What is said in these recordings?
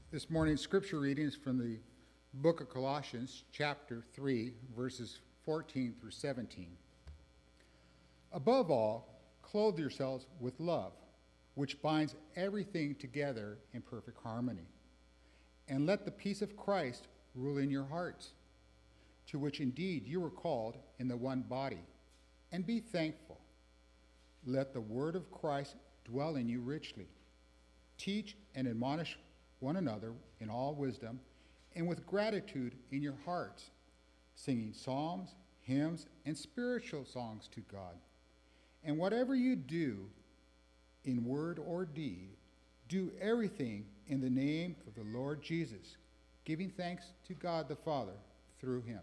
This morning's scripture reading is from the book of Colossians, chapter 3, verses 14 through 17. Above all, clothe yourselves with love, which binds everything together in perfect harmony. And let the peace of Christ rule in your hearts, to which indeed you were called in the one body. And be thankful. Let the word of Christ dwell in you richly. Teach and admonish one another in all wisdom, and with gratitude in your hearts, singing psalms, hymns, and spiritual songs to God. And whatever you do, in word or deed, do everything in the name of the Lord Jesus, giving thanks to God the Father through him.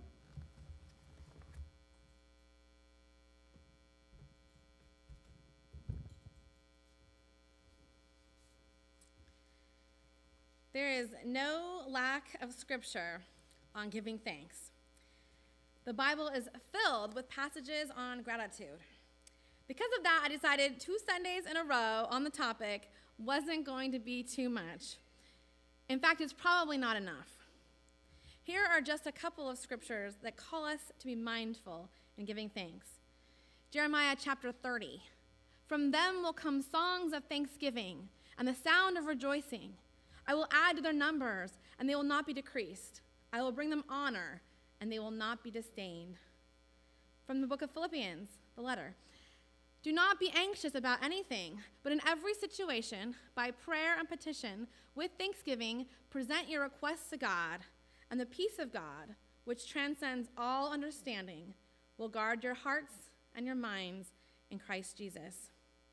There is no lack of scripture on giving thanks. The Bible is filled with passages on gratitude. Because of that, I decided 2 Sundays in a row on the topic wasn't going to be too much. In fact, it's probably not enough. Here are just a couple of scriptures that call us to be mindful in giving thanks. Jeremiah chapter 30. From them will come songs of thanksgiving and the sound of rejoicing. I will add to their numbers, and they will not be decreased. I will bring them honor, and they will not be disdained. From the book of Philippians, the letter. Do not be anxious about anything, but in every situation, by prayer and petition, with thanksgiving, present your requests to God, and the peace of God, which transcends all understanding, will guard your hearts and your minds in Christ Jesus.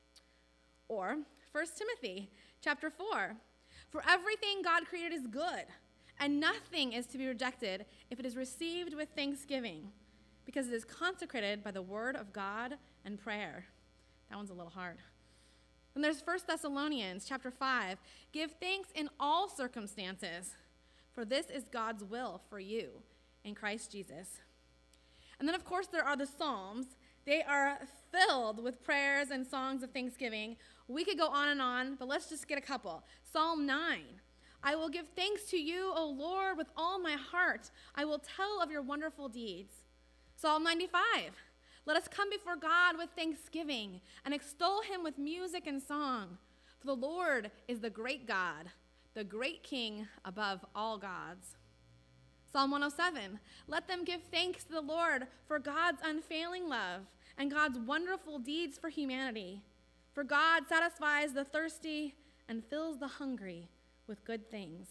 Or 1 Timothy chapter 4. For everything God created is good, and nothing is to be rejected if it is received with thanksgiving, because it is consecrated by the word of God and prayer. That one's a little hard. And there's 1 Thessalonians chapter 5. Give thanks in all circumstances, for this is God's will for you in Christ Jesus. And then, of course, there are the Psalms. They are filled with prayers and songs of thanksgiving. We could go on, but let's just get a couple. Psalm 9. I will give thanks to you, O Lord, with all my heart. I will tell of your wonderful deeds. Psalm 95. Let us come before God with thanksgiving and extol him with music and song. For the Lord is the great God, the great King above all gods. Psalm 107, let them give thanks to the Lord for God's unfailing love and God's wonderful deeds for humanity. For God satisfies the thirsty and fills the hungry with good things.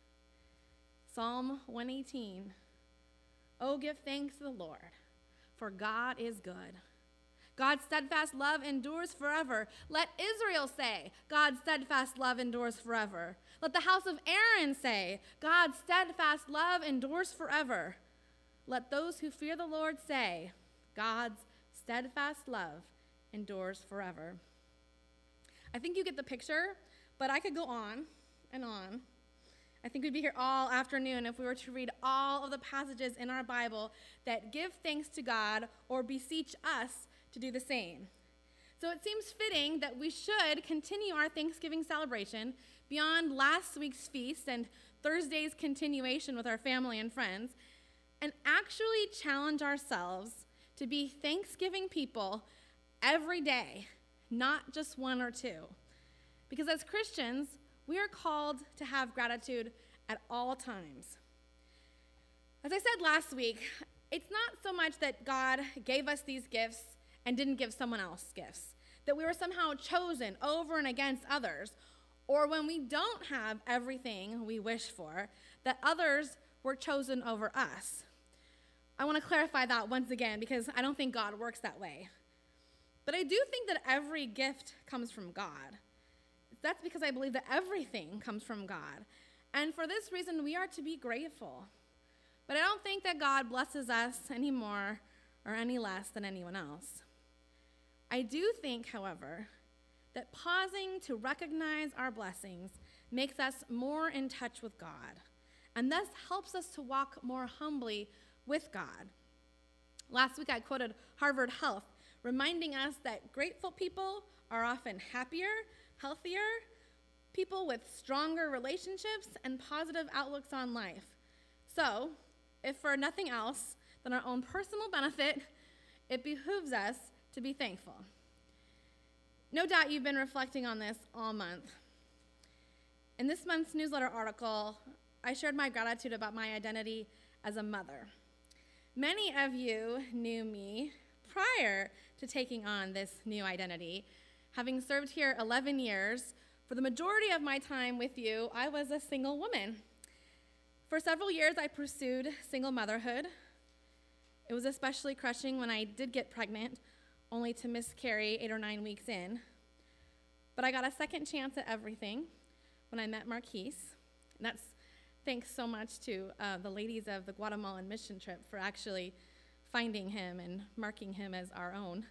Psalm 118, oh, give thanks to the Lord, for God is good. God's steadfast love endures forever. Let Israel say, God's steadfast love endures forever. Let the house of Aaron say, God's steadfast love endures forever. Let those who fear the Lord say, God's steadfast love endures forever. I think you get the picture, but I could go on and on. I think we'd be here all afternoon if we were to read all of the passages in our Bible that give thanks to God or beseech us to do the same. So it seems fitting that we should continue our Thanksgiving celebration beyond last week's feast and Thursday's continuation with our family and friends, and actually challenge ourselves to be Thanksgiving people every day, not just one or two. Because as Christians, we are called to have gratitude at all times. As I said last week, it's not so much that God gave us these gifts and didn't give someone else gifts, that we were somehow chosen over and against others, or when we don't have everything we wish for, that others were chosen over us. I want to clarify that once again because I don't think God works that way. But I do think that every gift comes from God. That's because I believe that everything comes from God. And for this reason, we are to be grateful. But I don't think that God blesses us any more or any less than anyone else. I do think, however, that pausing to recognize our blessings makes us more in touch with God, and thus helps us to walk more humbly with God. Last week I quoted Harvard Health, reminding us that grateful people are often happier, healthier, people with stronger relationships and positive outlooks on life. So, if for nothing else than our own personal benefit, it behooves us to be thankful. No doubt you've been reflecting on this all month. In this month's newsletter article, I shared my gratitude about my identity as a mother. Many of you knew me prior to taking on this new identity. Having served here 11 years, for the majority of my time with you, I was a single woman. For several years, I pursued single motherhood. It was especially crushing when I did get pregnant, only to miscarry 8 or 9 weeks in. But I got a second chance at everything when I met Marquise. And that's thanks so much to the ladies of the Guatemalan mission trip for actually finding him and marking him as our own.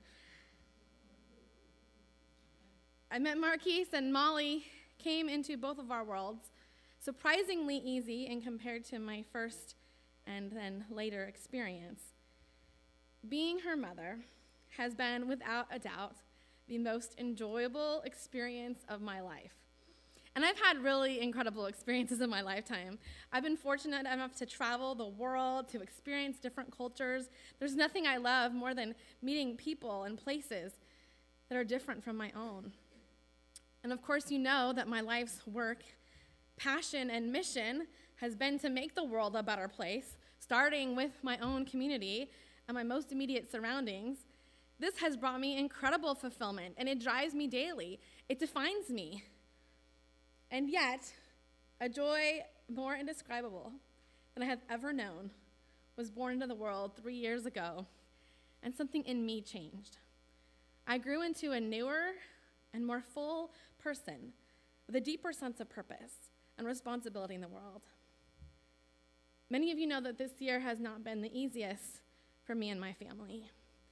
I met Marquise, and Molly came into both of our worlds surprisingly easy in compared to my first and then later experience. Being her mother has been, without a doubt, the most enjoyable experience of my life. And I've had really incredible experiences in my lifetime. I've been fortunate enough to travel the world, to experience different cultures. There's nothing I love more than meeting people and places that are different from my own. And of course, you know that my life's work, passion, and mission has been to make the world a better place, starting with my own community and my most immediate surroundings. This has brought me incredible fulfillment, and it drives me daily. It defines me. And yet, a joy more indescribable than I have ever known was born into the world 3 years ago, and something in me changed. I grew into a newer and more full person with a deeper sense of purpose and responsibility in the world. Many of you know that this year has not been the easiest for me and my family.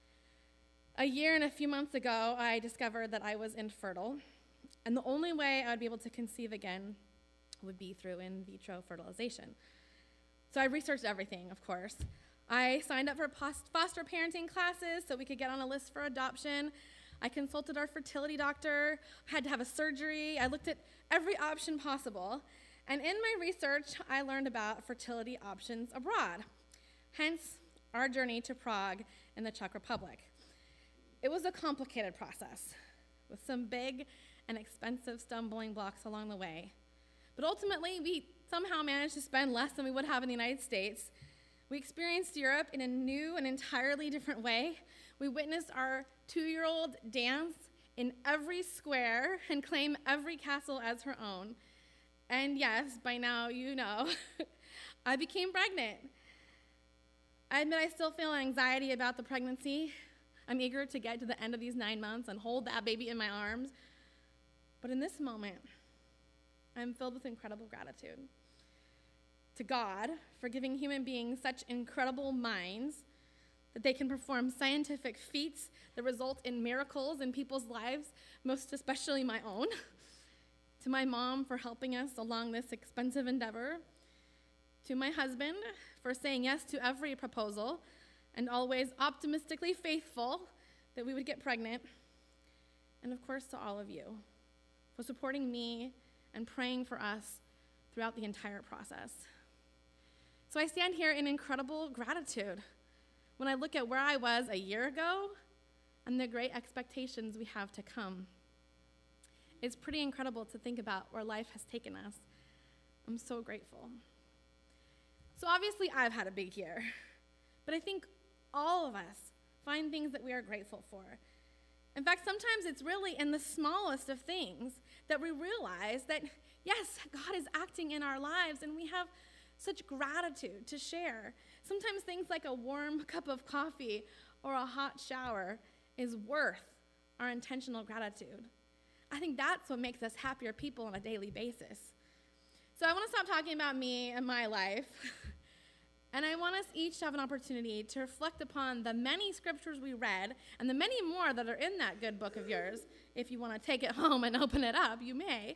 A year and a few months ago, I discovered that I was infertile, and the only way I would be able to conceive again would be through in vitro fertilization. So I researched everything, of course. I signed up for foster parenting classes so we could get on a list for adoption. I consulted our fertility doctor, had to have a surgery. I looked at every option possible. And in my research, I learned about fertility options abroad, hence our journey to Prague in the Czech Republic. It was a complicated process with some big and expensive stumbling blocks along the way. But ultimately, we somehow managed to spend less than we would have in the United States. We experienced Europe in a new and entirely different way. We witnessed our 2-year-old dance in every square and claim every castle as her own. And yes, by now you know, I became pregnant. I admit I still feel anxiety about the pregnancy. I'm eager to get to the end of these 9 months and hold that baby in my arms. But in this moment, I'm filled with incredible gratitude to God for giving human beings such incredible minds that they can perform scientific feats that result in miracles in people's lives, most especially my own. To my mom for helping us along this expensive endeavor. To my husband for saying yes to every proposal and always optimistically faithful that we would get pregnant. And of course to all of you for supporting me and praying for us throughout the entire process. So I stand here in incredible gratitude when I look at where I was a year ago and the great expectations we have to come. It's pretty incredible to think about where life has taken us. I'm so grateful. So obviously I've had a big year, but I think all of us find things that we are grateful for. In fact, sometimes it's really in the smallest of things that we realize that, yes, God is acting in our lives and we have such gratitude to share. Sometimes things like a warm cup of coffee or a hot shower is worth our intentional gratitude. I think that's what makes us happier people on a daily basis. So I want to stop talking about me and my life, and I want us each to have an opportunity to reflect upon the many scriptures we read and the many more that are in that good book of yours. If you want to take it home and open it up, you may.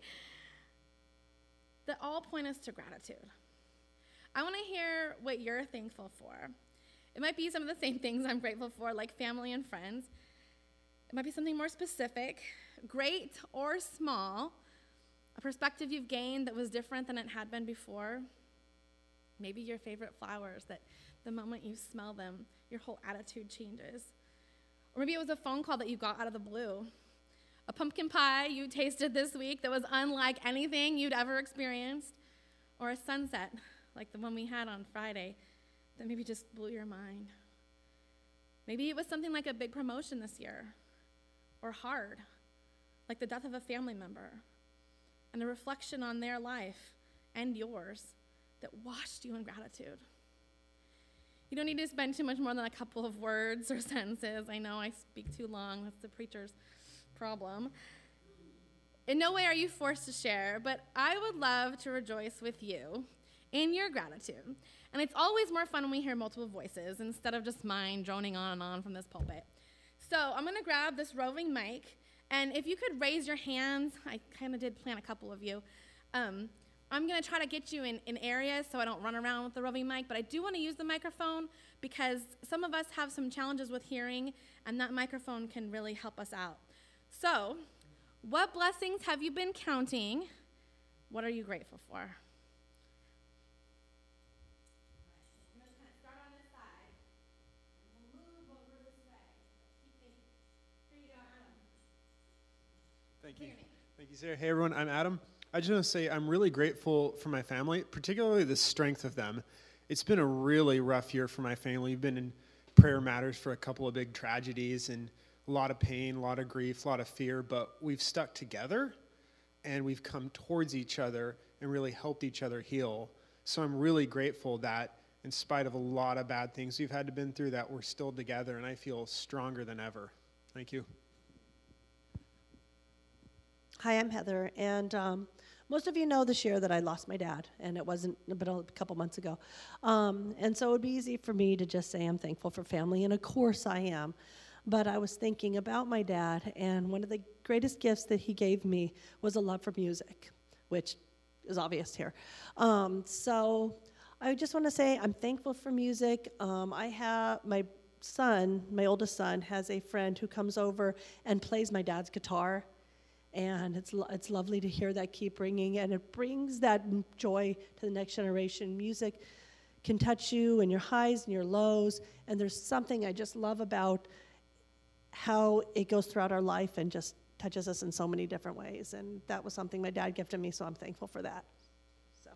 That all point us to gratitude. I want to hear what you're thankful for. It might be some of the same things I'm grateful for, like family and friends. It might be something more specific, great or small. a perspective you've gained that was different than it had been before. Maybe your favorite flowers that the moment you smell them, your whole attitude changes. Or maybe it was a phone call that you got out of the blue. A pumpkin pie you tasted this week that was unlike anything you'd ever experienced. Or a sunset like the one we had on Friday that maybe just blew your mind. Maybe it was something like a big promotion this year. Or hard, like the death of a family member. And a reflection on their life and yours that washed you in gratitude. You don't need to spend too much more than a couple of words or sentences. I know I speak too long. That's the preacher's problem. In no way are you forced to share, but I would love to rejoice with you in your gratitude. And it's always more fun when we hear multiple voices instead of just mine droning on and on from this pulpit. So I'm going to grab this roving mic, and if you could raise your hands, I kind of did plan a couple of you. I'm going to try to get you in areas so I don't run around with the roving mic, but I do want to use the microphone because some of us have some challenges with hearing, and that microphone can really help us out. So, what blessings have you been counting? What are you grateful for? I'm going to kind of start on this side, and we'll move over this way. Keep thinking. Here you go, Adam. Thank you. Thank you, Sarah. Hey, everyone. I'm Adam. I just want to say I'm really grateful for my family, particularly the strength of them. It's been a really rough year for my family. We've been in prayer matters for a couple of big tragedies and a lot of pain, a lot of grief, a lot of fear, but we've stuck together and we've come towards each other and really helped each other heal. So I'm really grateful that in spite of a lot of bad things we've had to been through, that we're still together, and I feel stronger than ever. Thank you. Hi, I'm Heather, and most of you know this year that I lost my dad, and it wasn't but a couple months ago. And so it would be easy for me to just say I'm thankful for family, and of course I am. But I was thinking about my dad, and one of the greatest gifts that he gave me was a love for music, which is obvious here. So I just want to say I'm thankful for music. I have my son, my oldest son, has a friend who comes over and plays my dad's guitar. And it's lovely to hear that keep ringing, and it brings that joy to the next generation. Music can touch you in your highs and your lows, and there's something I just love about how it goes throughout our life and just touches us in so many different ways. And that was something my dad gifted me, so I'm thankful for that. So,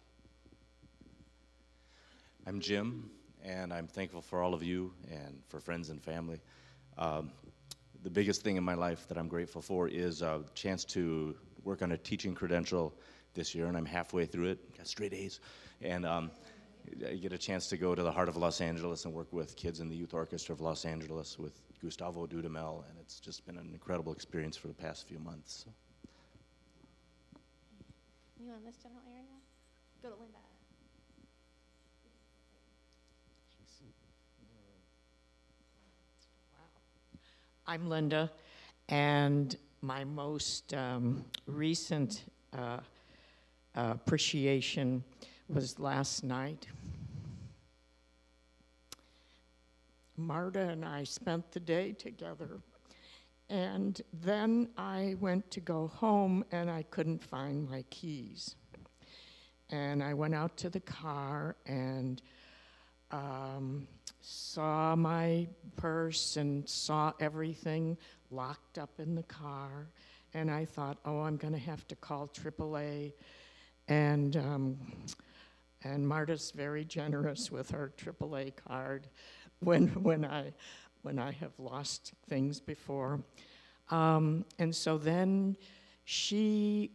I'm Jim, and I'm thankful for all of you and for friends and family. The biggest thing in my life that I'm grateful for is a chance to work on a teaching credential this year, and I'm halfway through it, got straight A's, and I get a chance to go to the heart of Los Angeles and work with kids in the Youth Orchestra of Los Angeles with Gustavo Dudamel, and it's just been an incredible experience for the past few months. So. You in this general area? Go to Linda. I'm Linda, and my most recent appreciation was last night. Marta and I spent the day together, and then I went to go home, and I couldn't find my keys. And I went out to the car and saw my purse and saw everything locked up in the car, and I thought, oh, I'm going to have to call AAA, and Marta's very generous with her AAA card when I have lost things before, and so then she,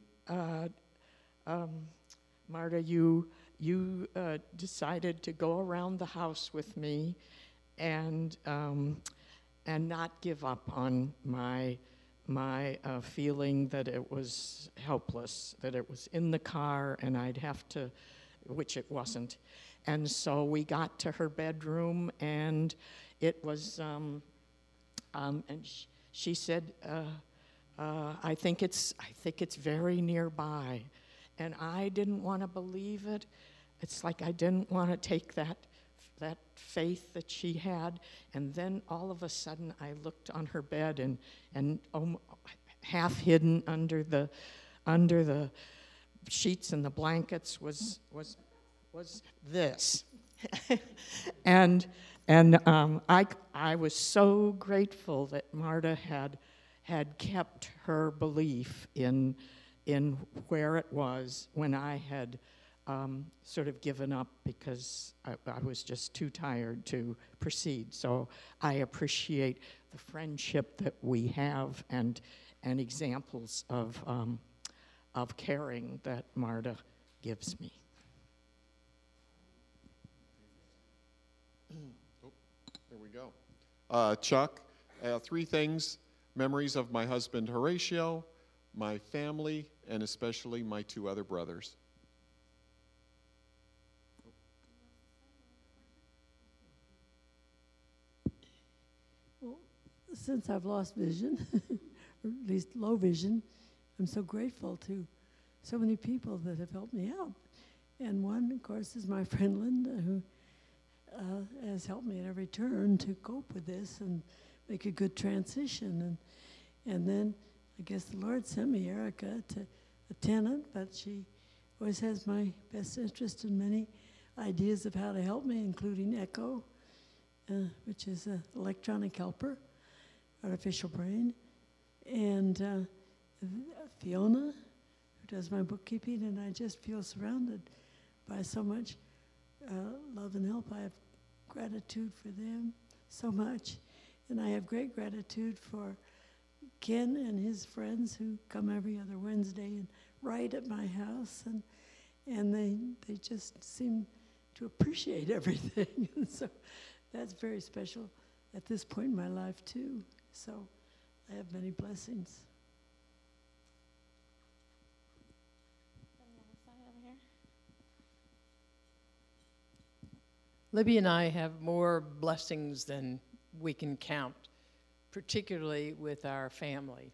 Marta, you decided to go around the house with me and not give up on my feeling that it was helpless, that it was in the car and I'd have to, which it wasn't. And so we got to her bedroom, and it was, and she said, I think it's very nearby. And I didn't want to believe it. It's like I didn't want to take that faith that she had. And then all of a sudden I looked on her bed, and half hidden under the sheets and the blankets was this. I was so grateful that Marta had kept her belief in where it was when I had sort of given up because I was just too tired to proceed. So I appreciate the friendship that we have and examples of caring that Marta gives me. There we go. Chuck, 3 things: memories of my husband Horatio, my family, and especially my 2 other brothers. Well, since I've lost vision, or at least low vision, I'm so grateful to so many people that have helped me out. And one, of course, is my friend Linda, who has helped me at every turn to cope with this and make a good transition. And then I guess the Lord sent me Erica to a tenant, but she always has my best interest in many ideas of how to help me, including Echo, which is an electronic helper, artificial brain, and Fiona, who does my bookkeeping, and I just feel surrounded by so much love and help. I have gratitude for them so much, and I have great gratitude for Ken and his friends who come every other Wednesday and write at my house, and they just seem to appreciate everything. And so that's very special at this point in my life too. So I have many blessings. Libby and I have more blessings than we can count, particularly with our family.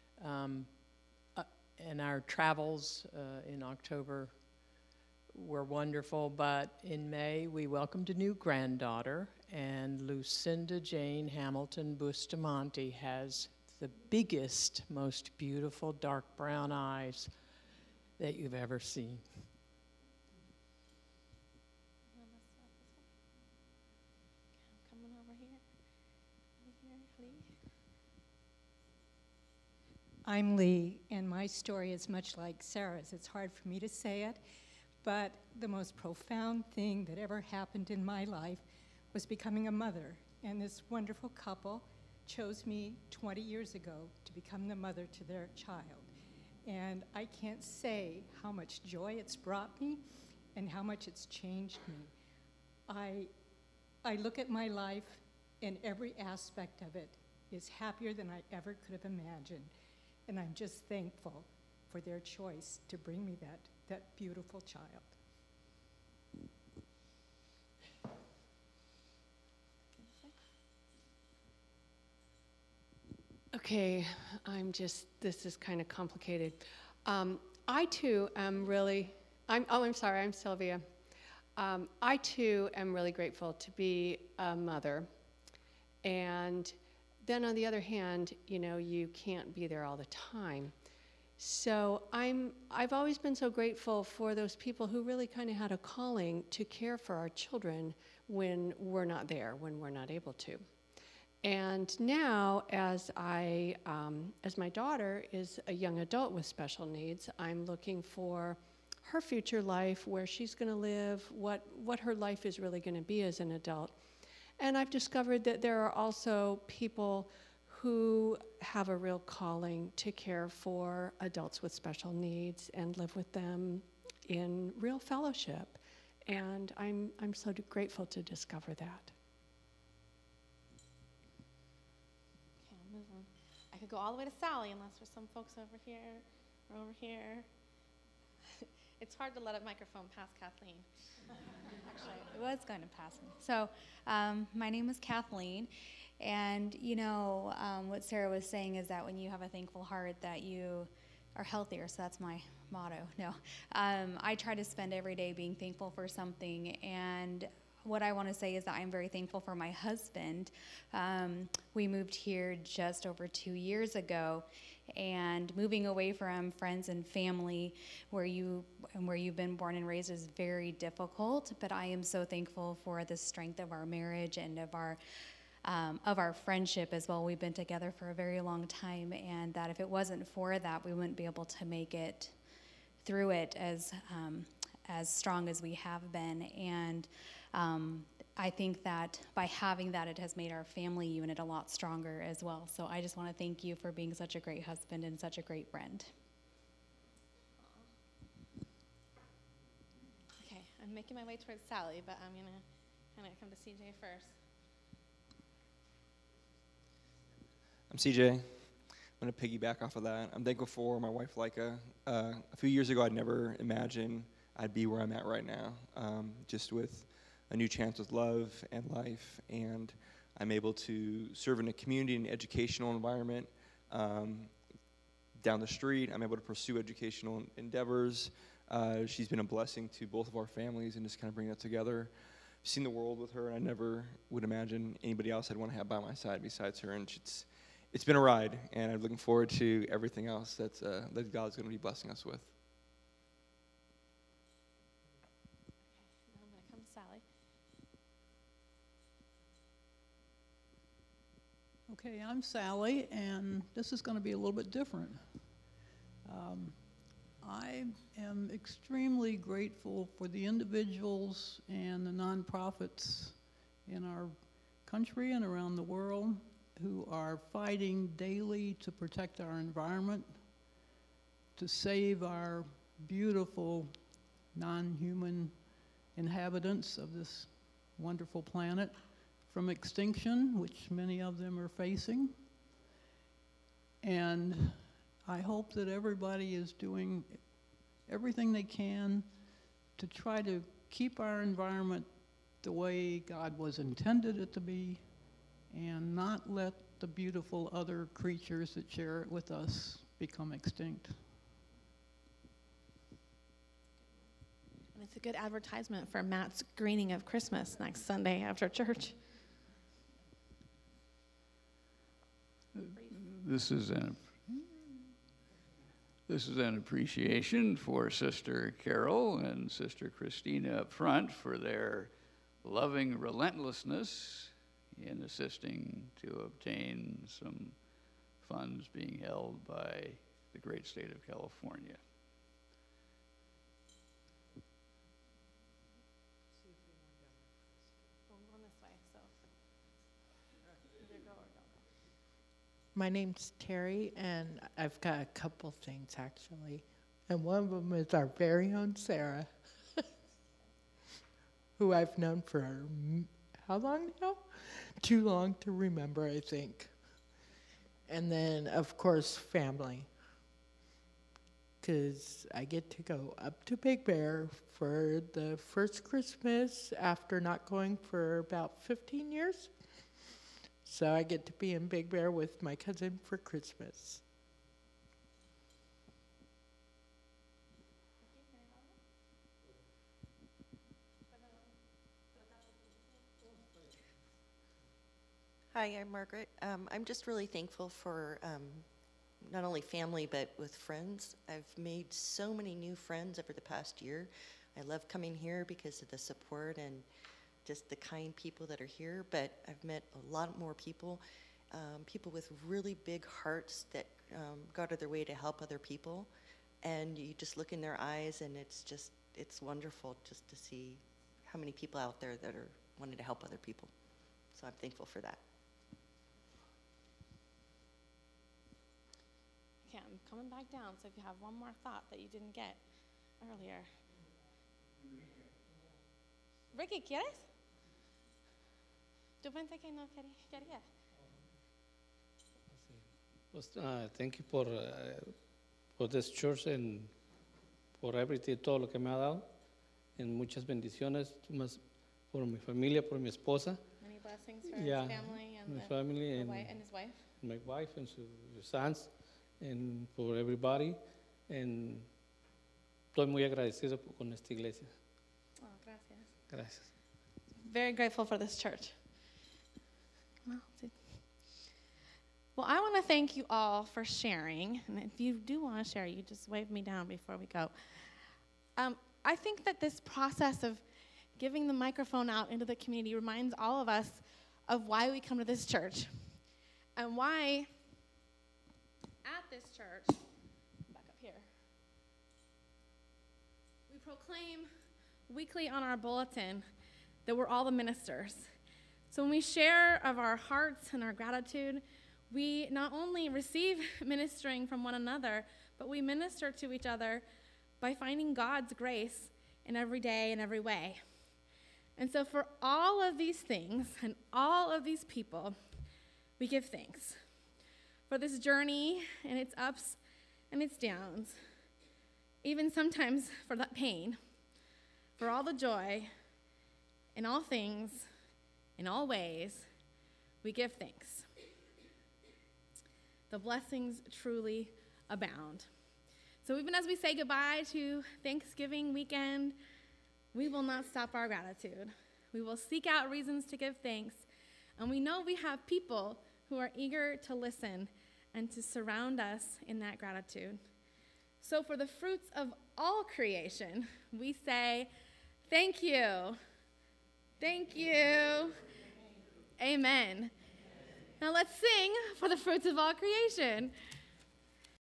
And our travels in October were wonderful, but in May we welcomed a new granddaughter, and Lucinda Jane Hamilton Bustamante has the biggest, most beautiful dark brown eyes that you've ever seen. I'm Lee, and my story is much like Sarah's. It's hard for me to say it, but the most profound thing that ever happened in my life was becoming a mother. And this wonderful couple chose me 20 years ago to become the mother to their child. And I can't say how much joy it's brought me and how much it's changed me. I look at my life, and every aspect of it is happier than I ever could have imagined. And I'm just thankful for their choice to bring me that beautiful child. Okay, this is kind of complicated. I too am really, I'm sorry, I'm Sylvia. I too am really grateful to be a mother. And then on the other hand, you can't be there all the time. So I've always been so grateful for those people who really kind of had a calling to care for our children when we're not there, when we're not able to. And now, as my daughter is a young adult with special needs, I'm looking for her future life, where she's going to live, what her life is really going to be as an adult. And I've discovered that there are also people who have a real calling to care for adults with special needs and live with them in real fellowship. And I'm so grateful to discover that. Okay, I'll move on. I could go all the way to Sally unless there's some folks over here or over here. It's hard to let a microphone pass Kathleen. Actually, it was going to pass me. So, my name is Kathleen, and what Sarah was saying is that when you have a thankful heart, that you are healthier. So that's my motto. No, I try to spend every day being thankful for something, and what I want to say is that I'm very thankful for my husband. We moved here just over 2 years ago, And moving away from friends and family where you've been born and raised is very difficult, but I am so thankful for the strength of our marriage and of our friendship as well. We've been together for a very long time, and that if it wasn't for that, we wouldn't be able to make it through it as strong as we have been. And I think that by having that, it has made our family unit a lot stronger as well. So I just want to thank you for being such a great husband and such a great friend. Okay, I'm making my way towards Sally, but I'm going to kind of come to CJ first. I'm CJ. I'm going to piggyback off of that. I'm thankful for my wife, Leica. A few years ago, I'd never imagined I'd be where I'm at right now, just with a new chance with love and life, and I'm able to serve in a community and educational environment. Down the street, I'm able to pursue educational endeavors. She's been a blessing to both of our families and just kind of bring that together. I've seen the world with her, and I never would imagine anybody else I'd want to have by my side besides her, and it's been a ride, and I'm looking forward to everything else that God's going to be blessing us with. Now I'm going to come to Sally. Okay, I'm Sally, and this is going to be a little bit different. I am extremely grateful for the individuals and the nonprofits in our country and around the world who are fighting daily to protect our environment, to save our beautiful non-human inhabitants of this wonderful planet from extinction, which many of them are facing. And I hope that everybody is doing everything they can to try to keep our environment the way God was intended it to be, and not let the beautiful other creatures that share it with us become extinct. And it's a good advertisement for Matt's greening of Christmas next Sunday after church. This is an appreciation for Sister Carol and Sister Christina up front for their loving relentlessness in assisting to obtain some funds being held by the great state of California. My name's Terry, and I've got a couple things, actually. And one of them is our very own Sarah, who I've known for how long now? Too long to remember, I think. And then, of course, family. Because I get to go up to Big Bear for the first Christmas after not going for about 15 years. So I get to be in Big Bear with my cousin for Christmas. Hi, I'm Margaret. I'm just really thankful for not only family, but with friends. I've made so many new friends over the past year. I love coming here because of the support and just the kind people that are here, but I've met a lot more people, people with really big hearts that go out of their way to help other people. And you just look in their eyes, and it's wonderful just to see how many people out there that are wanting to help other people. So I'm thankful for that. Okay, I'm coming back down, so if you have one more thought that you didn't get earlier. Ricky, ¿quieres? Tú pensé que no quería. Pues, thank you por this church and por everything, todo lo que me ha dado. En muchas bendiciones, más por mi familia, por mi esposa. Many blessings for his family and my family and his wife. My wife and sus sons, and for everybody. And estoy muy agradecido con esta iglesia. Oh, gracias. Gracias. Very grateful for this church. Well, Well, I want to thank you all for sharing. And if you do want to share, you just wave me down before we go. I think that this process of giving the microphone out into the community reminds all of us of why we come to this church and why at this church, back up here, we proclaim weekly on our bulletin that we're all the ministers. So when we share of our hearts and our gratitude, we not only receive ministering from one another, but we minister to each other by finding God's grace in every day and every way. And so for all of these things and all of these people, we give thanks for this journey and its ups and its downs, even sometimes for that pain, for all the joy, in all things, in all ways, we give thanks. The blessings truly abound. So even as we say goodbye to Thanksgiving weekend, we will not stop our gratitude. We will seek out reasons to give thanks, and we know we have people who are eager to listen and to surround us in that gratitude. So for the fruits of all creation, we say, thank you. Thank you. Amen. Now let's sing for the fruits of all creation.